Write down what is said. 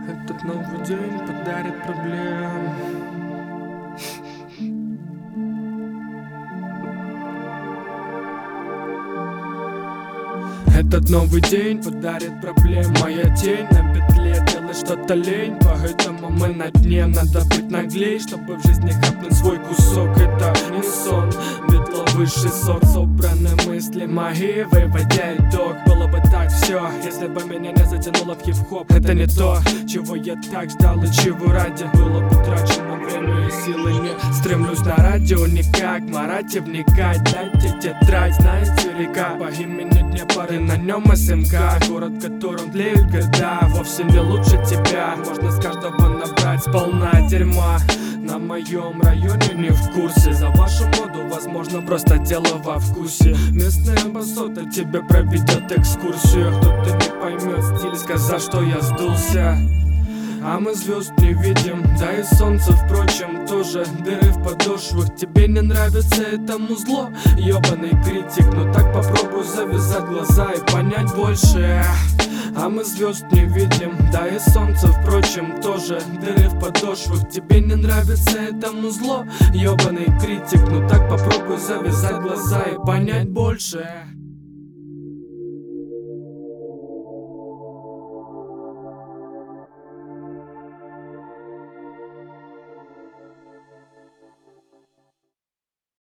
Этот новый день подарит проблем. Этот новый день подарит проблем. Моя тень на петле, делать что-то лень. Поэтому мы на дне, надо быть наглей, чтобы в жизни хапнуть свой кусок. Это не сон, метло высший сок. Собраны мысли мои, выводя итог. Было бы так все, если бы меня не затянуло в хип-хоп. Это не то, чего я так ждал и чего ради было потрачено время и силы. Не стремлюсь на радио никак, марате вникать. Дайте тетрадь, знаете река по имени Днепр, на нем СМК. Город, в котором тлеют года, вовсе не лучше тебя. Можно с каждого набрать сполна дерьма. На моем районе не в курсе. За вашу моду, возможно, просто дело во вкусе. Местный амбассадор тебе проведет экскурсию. Кто-то не поймет стиль, сказав, что я сдулся. А мы звезд не видим, да и солнце, впрочем, тоже. Дыры в подошвах, тебе не нравится это музло, ёбаный критик. Но так попробуй завязать глаза и понять больше. А мы звезд не видим, да и солнце, впрочем, тоже. Дыры в подошвах, тебе не нравится это музло, ёбаный критик. Но так попробуй завязать глаза и понять больше.